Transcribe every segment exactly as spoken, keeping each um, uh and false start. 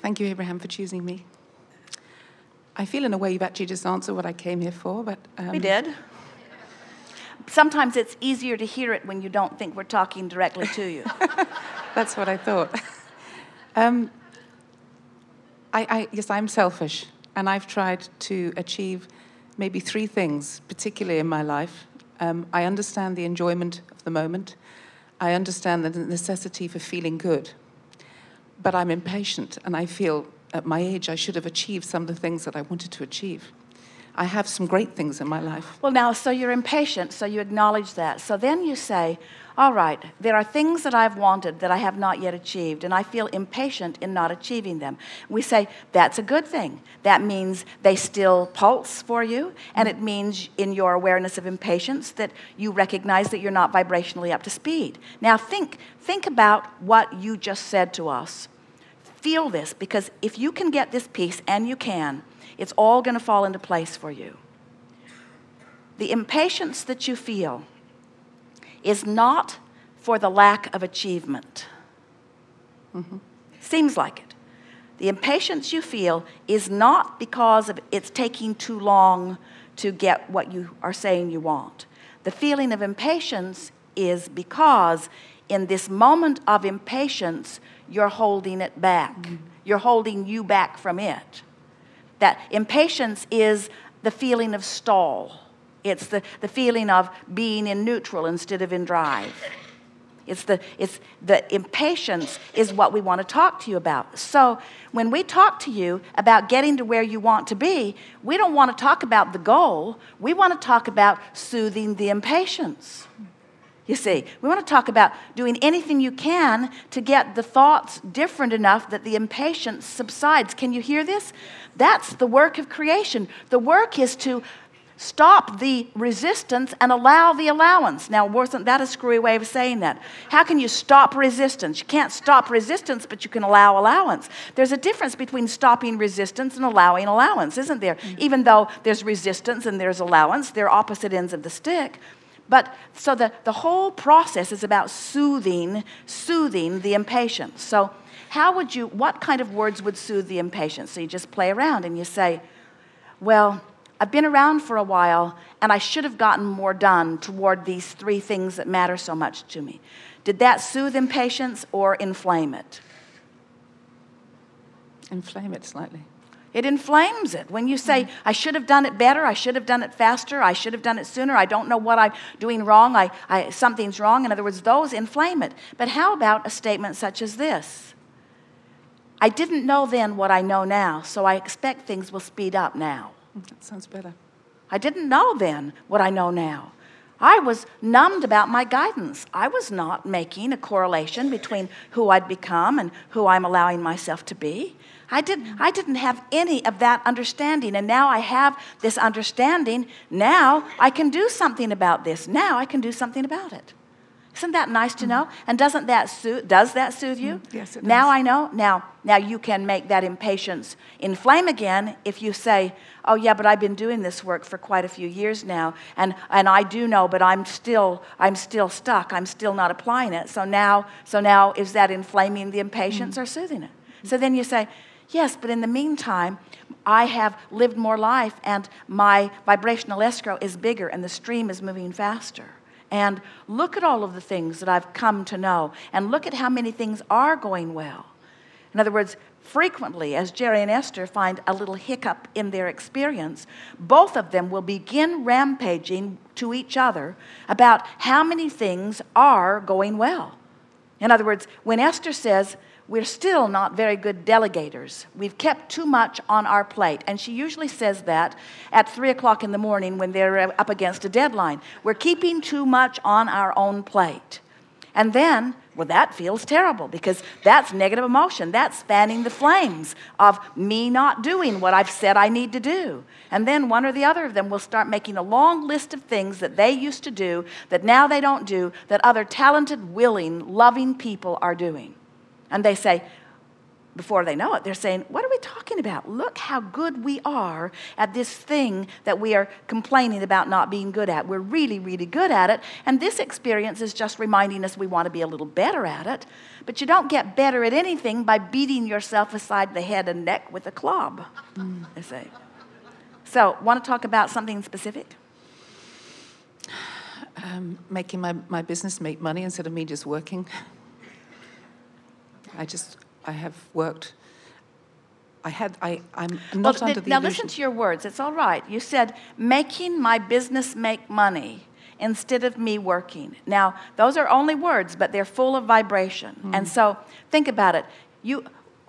Thank you, Abraham, for choosing me. I feel in a way you've actually just answered what I came here for, but... Um, we did. Sometimes it's easier to hear it when you don't think we're talking directly to you. That's what I thought. um, I, I, yes, I'm selfish, and I've tried to achieve maybe three things, particularly in my life. Um, I understand the enjoyment of the moment. I understand the necessity for feeling good. But I'm impatient, and I feel at my age I should have achieved some of the things that I wanted to achieve. I have some great things in my life. Well, now, so you're impatient, so you acknowledge that. So then you say, all right, there are things that I've wanted that I have not yet achieved, and I feel impatient in not achieving them. We say, that's a good thing. That means they still pulse for you, and it means in your awareness of impatience that you recognize that you're not vibrationally up to speed. Now, think, think about what you just said to us. Feel this, because if you can get this piece, and you can, it's all going to fall into place for you. The impatience that you feel is not for the lack of achievement. Mm-hmm. Seems like it. The impatience you feel is not because of it's taking too long to get what you are saying you want. The feeling of impatience is because in this moment of impatience, you're holding it back. Mm-hmm. You're holding you back from it. That impatience is the feeling of stall. It's the, the feeling of being in neutral instead of in drive. It's the, it's the impatience is what we want to talk to you about. So when we talk to you about getting to where you want to be, we don't want to talk about the goal. We want to talk about soothing the impatience. You see, we want to talk about doing anything you can to get the thoughts different enough that the impatience subsides. Can you hear this? That's the work of creation. The work is to stop the resistance and allow the allowance. Now, wasn't that a screwy way of saying that? How can you stop resistance? You can't stop resistance, but you can allow allowance. There's a difference between stopping resistance and allowing allowance, isn't there? Mm-hmm. Even though there's resistance and there's allowance, they're opposite ends of the stick. But so the, the whole process is about soothing, soothing the impatience. So how would you, what kind of words would soothe the impatience? So you just play around and you say, well, I've been around for a while and I should have gotten more done toward these three things that matter so much to me. Did that soothe impatience or inflame it? Inflame it slightly. It inflames it. When you say, I should have done it better, I should have done it faster, I should have done it sooner, I don't know what I'm doing wrong, I, I, something's wrong. In other words, those inflame it. But how about a statement such as this? I didn't know then what I know now, so I expect things will speed up now. That sounds better. I didn't know then what I know now. I was numbed about my guidance. I was not making a correlation between who I'd become and who I'm allowing myself to be. I didn't, I didn't have any of that understanding, and now I have this understanding. Now I can do something about this. Now I can do something about it. Isn't that nice to know? And doesn't that soothe, does that soothe you? Yes, it does. Now I know. Now, now you can make that impatience inflame again if you say, oh yeah, but I've been doing this work for quite a few years now, and, and I do know, but I'm still I'm still stuck. I'm still not applying it. So now, so now is that inflaming the impatience mm-hmm. or soothing it? Mm-hmm. So then you say, yes, but in the meantime, I have lived more life, and my vibrational escrow is bigger, and the stream is moving faster. And look at all of the things that I've come to know, and look at how many things are going well. In other words, frequently, as Jerry and Esther find a little hiccup in their experience, both of them will begin rampaging to each other about how many things are going well. In other words, when Esther says, we're still not very good delegators. We've kept too much on our plate. And she usually says that at three o'clock in the morning when they're up against a deadline. We're keeping too much on our own plate. And then, well, that feels terrible because that's negative emotion. That's fanning the flames of me not doing what I've said I need to do. And then one or the other of them will start making a long list of things that they used to do that now they don't do, that other talented, willing, loving people are doing. And they say, before they know it, they're saying, what are we talking about? Look how good we are at this thing that we are complaining about not being good at. We're really, really good at it. And this experience is just reminding us we want to be a little better at it. But you don't get better at anything by beating yourself aside the head and neck with a club, mm. they say. So, want to talk about something specific? Um, making my, my business make money instead of me just working. I just... I have worked, I had, I, I'm not well, under the now illusion. Listen to your words, it's all right. You said, making my business make money instead of me working. Now, those are only words, but they're full of vibration. Mm. And so, think about it. You,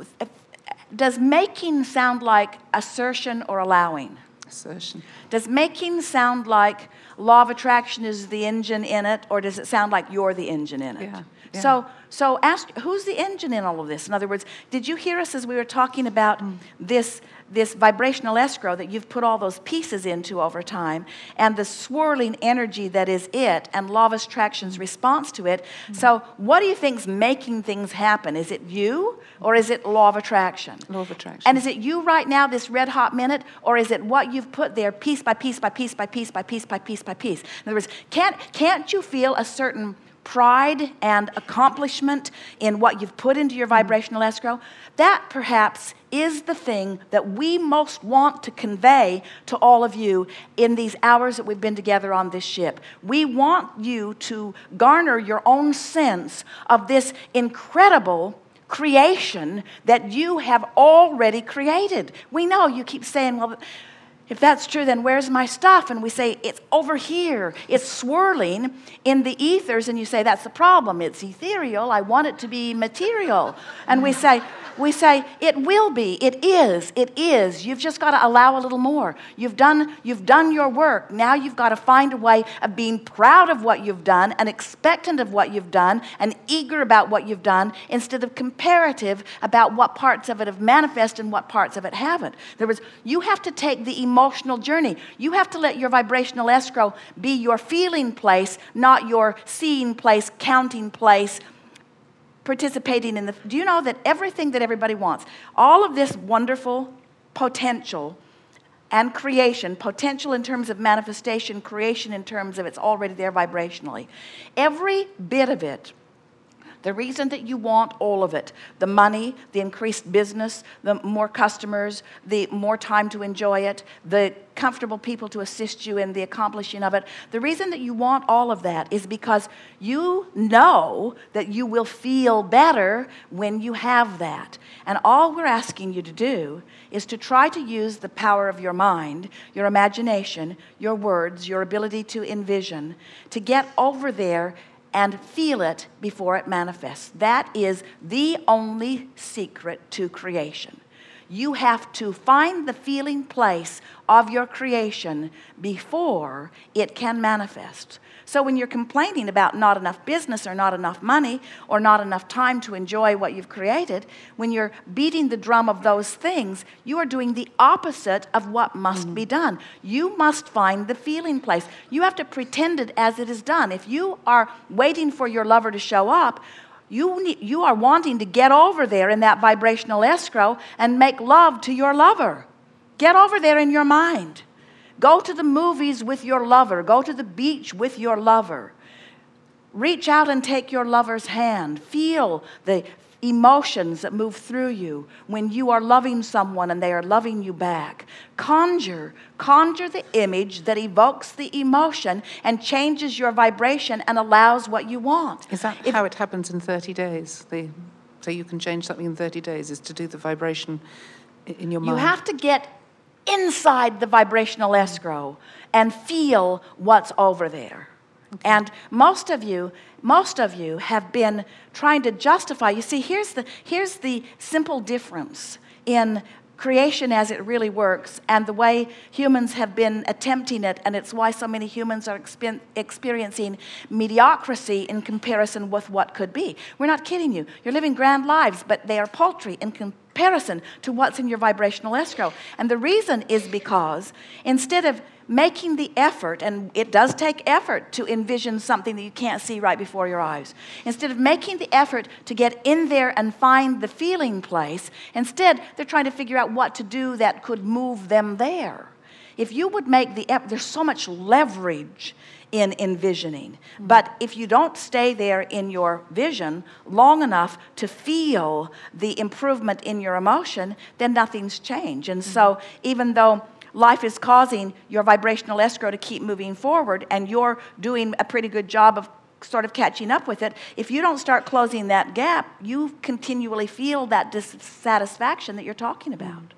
does making sound like assertion or allowing? Assertion. Does making sound like law of attraction is the engine in it, or does it sound like you're the engine in it? Yeah. Yeah. So, so ask, who's the engine in all of this? In other words, did you hear us as we were talking about mm. this, this vibrational escrow that you've put all those pieces into over time, and the swirling energy that is it, and law of attraction's response to it? Mm. So what do you think's making things happen? Is it you, or is it law of attraction? Law of attraction. And is it you right now, this red hot minute, or is it what you've put there piece by piece by piece by piece by piece by piece by piece? In other words, can't, can't you feel a certain pride and accomplishment in what you've put into your vibrational escrow? That perhaps is the thing that we most want to convey to all of you in these hours that we've been together on this ship. We want you to garner your own sense of this incredible creation that you have already created. We know you keep saying, well, if that's true, then where's my stuff? And we say, it's over here. It's swirling in the ethers. And you say, that's the problem. It's ethereal. I want it to be material. And we say, we say, it will be. It is. It is. You've just got to allow a little more. You've done, you've done your work. Now you've got to find a way of being proud of what you've done and expectant of what you've done and eager about what you've done instead of comparative about what parts of it have manifested and what parts of it haven't. In other words, you have to take the emotional journey. You have to let your vibrational escrow be your feeling place, not your seeing place, counting place, participating in the... Do you know that everything that everybody wants, all of this wonderful potential and creation, potential in terms of manifestation, creation in terms of it's already there vibrationally, every bit of it, the reason that you want all of it, the money, the increased business, the more customers, the more time to enjoy it, the comfortable people to assist you in the accomplishing of it, the reason that you want all of that is because you know that you will feel better when you have that. And all we're asking you to do is to try to use the power of your mind, your imagination, your words, your ability to envision, to get over there and feel it before it manifests. That is the only secret to creation. You have to find the feeling place of your creation before it can manifest. So when you're complaining about not enough business or not enough money or not enough time to enjoy what you've created, when you're beating the drum of those things, you are doing the opposite of what must mm. be done. You must find the feeling place. You have to pretend it as it is done. If you are waiting for your lover to show up, you, need, you are wanting to get over there in that vibrational escrow and make love to your lover. Get over there in your mind. Go to the movies with your lover. Go to the beach with your lover. Reach out and take your lover's hand. Feel the emotions that move through you when you are loving someone and they are loving you back. Conjure, conjure the image that evokes the emotion and changes your vibration and allows what you want. Is that if, how it happens in thirty days? The, so you can change something in thirty days is to do the vibration in your mind? You have to get inside the vibrational escrow and feel what's over there. Okay. And most of you, most of you have been trying to justify. You see, here's the, here's the simple difference in creation as it really works and the way humans have been attempting it, and it's why so many humans are exper- experiencing mediocrity in comparison with what could be. We're not kidding you. You're living grand lives, but they are paltry in comparison comparison to what's in your vibrational escrow. And the reason is because instead of making the effort, and it does take effort to envision something that you can't see right before your eyes. Instead of making the effort to get in there and find the feeling place, instead they're trying to figure out what to do that could move them there. If you would make the effort, there's so much leverage in envisioning. Mm-hmm. But if you don't stay there in your vision long enough to feel the improvement in your emotion, then nothing's changed. And mm-hmm. so even though life is causing your vibrational escrow to keep moving forward, and you're doing a pretty good job of sort of catching up with it, if you don't start closing that gap, you continually feel that dissatisfaction that you're talking about.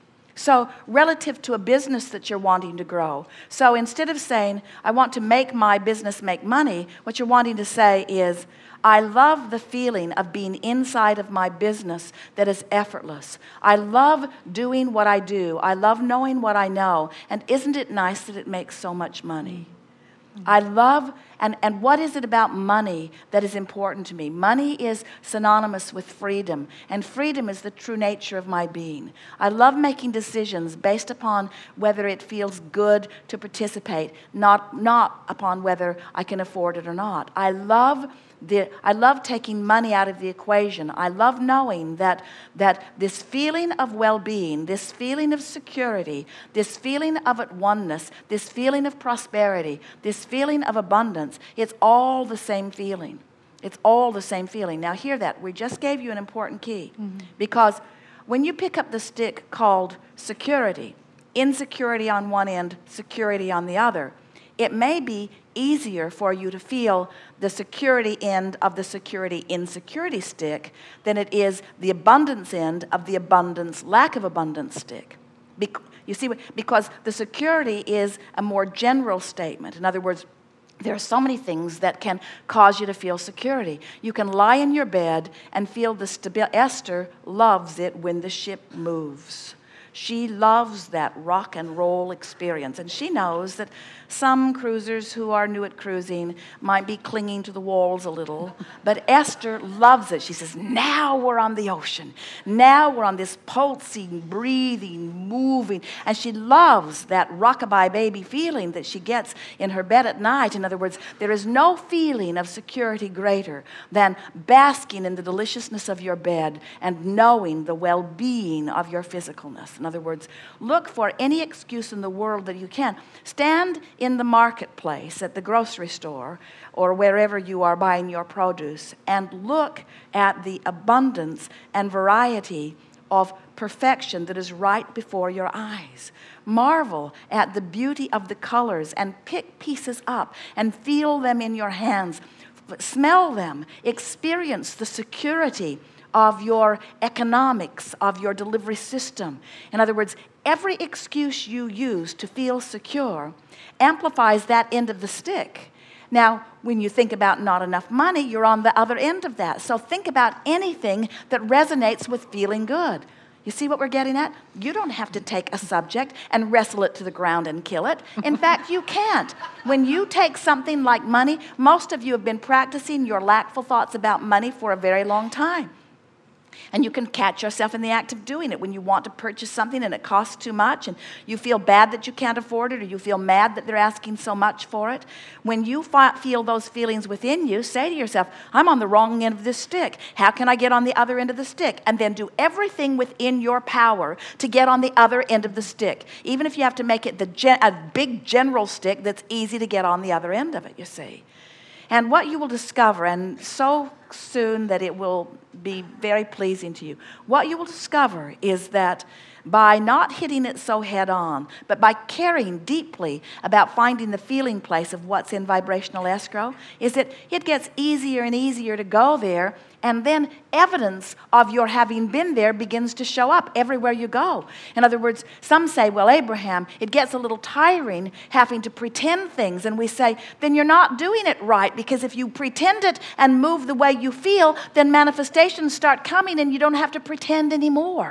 So relative to a business that you're wanting to grow, so instead of saying, I want to make my business make money, what you're wanting to say is, I love the feeling of being inside of my business that is effortless. I love doing what I do. I love knowing what I know. And isn't it nice that it makes so much money? Mm-hmm. I love, and, and what is it about money that is important to me? Money is synonymous with freedom, and freedom is the true nature of my being. I love making decisions based upon whether it feels good to participate, not, not upon whether I can afford it or not. I love The, I love taking money out of the equation. I love knowing that, that this feeling of well-being, this feeling of security, this feeling of at oneness, this feeling of prosperity, this feeling of abundance, it's all the same feeling. It's all the same feeling. Now hear that. We just gave you an important key. Mm-hmm. Because when you pick up the stick called security, insecurity on one end, security on the other, it may be easier for you to feel the security end of the security insecurity stick than it is the abundance end of the abundance lack of abundance stick. Bec- you see, because the security is a more general statement. In other words, there are so many things that can cause you to feel security. You can lie in your bed and feel the stability. Esther loves it when the ship moves. She loves that rock and roll experience. And she knows that some cruisers who are new at cruising might be clinging to the walls a little. But Esther loves it. She says, now we're on the ocean. Now we're on this pulsing, breathing, moving. And she loves that rockabye baby feeling that she gets in her bed at night. In other words, there is no feeling of security greater than basking in the deliciousness of your bed and knowing the well-being of your physicalness. In other words, look for any excuse in the world that you can. Stand in the marketplace, at the grocery store, or wherever you are buying your produce, and look at the abundance and variety of perfection that is right before your eyes. Marvel at the beauty of the colors and pick pieces up and feel them in your hands. Smell them. Experience the security of your economics, of your delivery system. In other words, every excuse you use to feel secure amplifies that end of the stick. Now, when you think about not enough money, you're on the other end of that. So think about anything that resonates with feeling good. You see what we're getting at? You don't have to take a subject and wrestle it to the ground and kill it. In fact, you can't. When you take something like money, most of you have been practicing your lackful thoughts about money for a very long time. And you can catch yourself in the act of doing it when you want to purchase something and it costs too much and you feel bad that you can't afford it, or you feel mad that they're asking so much for it. When you fi- feel those feelings within you, say to yourself, I'm on the wrong end of this stick. How can I get on the other end of the stick? And then do everything within your power to get on the other end of the stick. Even if you have to make it the gen- a big general stick that's easy to get on the other end of it, you see. And what you will discover, and so soon that it will be very pleasing to you, what you will discover is that by not hitting it so head on, but by caring deeply about finding the feeling place of what's in vibrational escrow, is that it gets easier and easier to go there, and then evidence of your having been there begins to show up everywhere you go. In other words, some say, well, Abraham, it gets a little tiring having to pretend things, and we say, then you're not doing it right, because if you pretend it and move the way you feel, then manifestations start coming and you don't have to pretend anymore.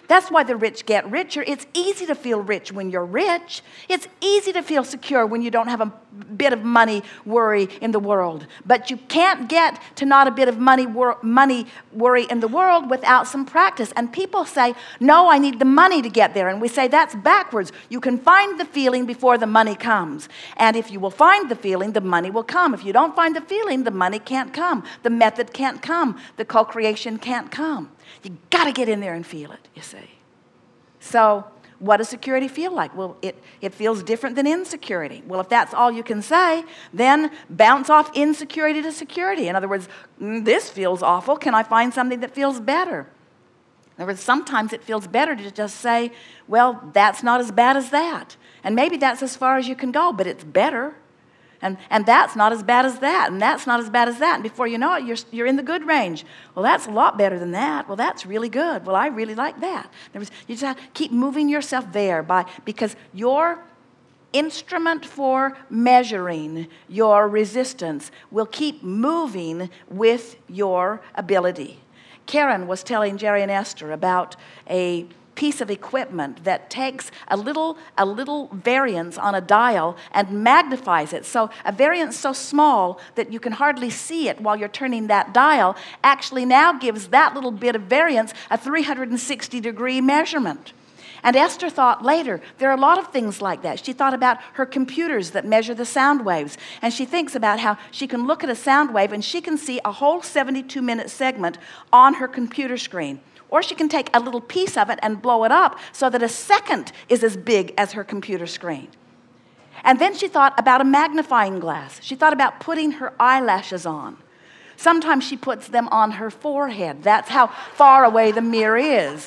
That's why the rich get richer. It's easy to feel rich when you're rich. It's easy to feel secure when you don't have a bit of money worry in the world. But you can't get to not a bit of money, wor- money worry in the world without some practice. And people say, no, I need the money to get there. And we say, that's backwards. You can find the feeling before the money comes. And if you will find the feeling, the money will come. If you don't find the feeling, the money can't come. The method can't come. The co-creation can't come. You got to get in there and feel it, you see. So what does security feel like? Well, it, it feels different than insecurity. Well, if that's all you can say, then bounce off insecurity to security. In other words, mm, this feels awful. Can I find something that feels better? In other words, sometimes it feels better to just say, well, that's not as bad as that. And maybe that's as far as you can go, but it's better. And, and that's not as bad as that, and that's not as bad as that. And before you know it, you're, you're in the good range. Well, that's a lot better than that. Well, that's really good. Well, I really like that. In other words, you just have to keep moving yourself there by because your instrument for measuring your resistance will keep moving with your ability. Karen was telling Jerry and Esther about a piece of equipment that takes a little a little variance on a dial and magnifies it. So a variance so small that you can hardly see it while you're turning that dial actually now gives that little bit of variance a three hundred sixty degree measurement. And Esther thought later, there are a lot of things like that. She thought about her computers that measure the sound waves. And she thinks about how she can look at a sound wave and she can see a whole seventy-two minute segment on her computer screen. Or she can take a little piece of it and blow it up so that a second is as big as her computer screen. And then she thought about a magnifying glass. She thought about putting her eyelashes on. Sometimes she puts them on her forehead. That's how far away the mirror is.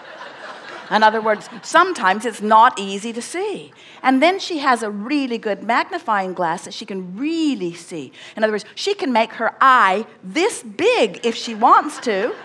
In other words, sometimes it's not easy to see. And then she has a really good magnifying glass that she can really see. In other words, she can make her eye this big if she wants to.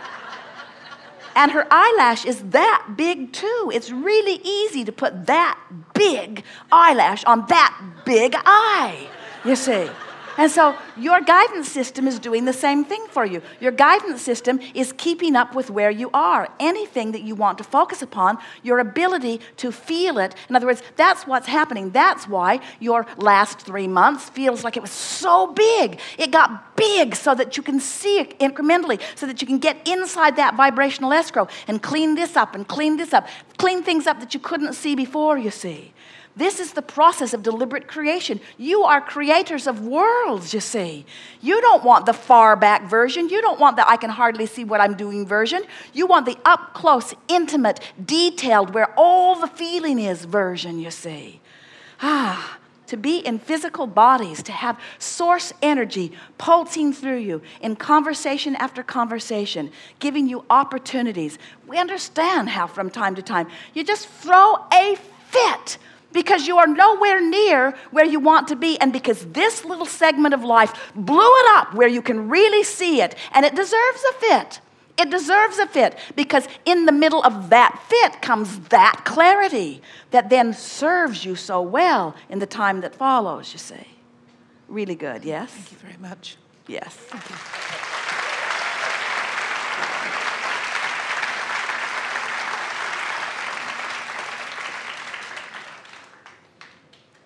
And her eyelash is that big too. It's really easy to put that big eyelash on that big eye, you see. And so your guidance system is doing the same thing for you. Your guidance system is keeping up with where you are. Anything that you want to focus upon, your ability to feel it. In other words, that's what's happening. That's why your last three months feels like it was so big. It got big so that you can see it incrementally, so that you can get inside that vibrational escrow and clean this up and clean this up, clean things up that you couldn't see before, you see. This is the process of deliberate creation. You are creators of worlds, you see. You don't want the far back version. You don't want the I can hardly see what I'm doing version. You want the up close, intimate, detailed, where all the feeling is version, you see. Ah, to be in physical bodies, to have source energy pulsing through you in conversation after conversation, giving you opportunities. We understand how from time to time you just throw a fit because you are nowhere near where you want to be, and because this little segment of life blew it up where you can really see it, and it deserves a fit. It deserves a fit, because in the middle of that fit comes that clarity that then serves you so well in the time that follows, you see. Really good, yes? Thank you very much. Yes. Thank you.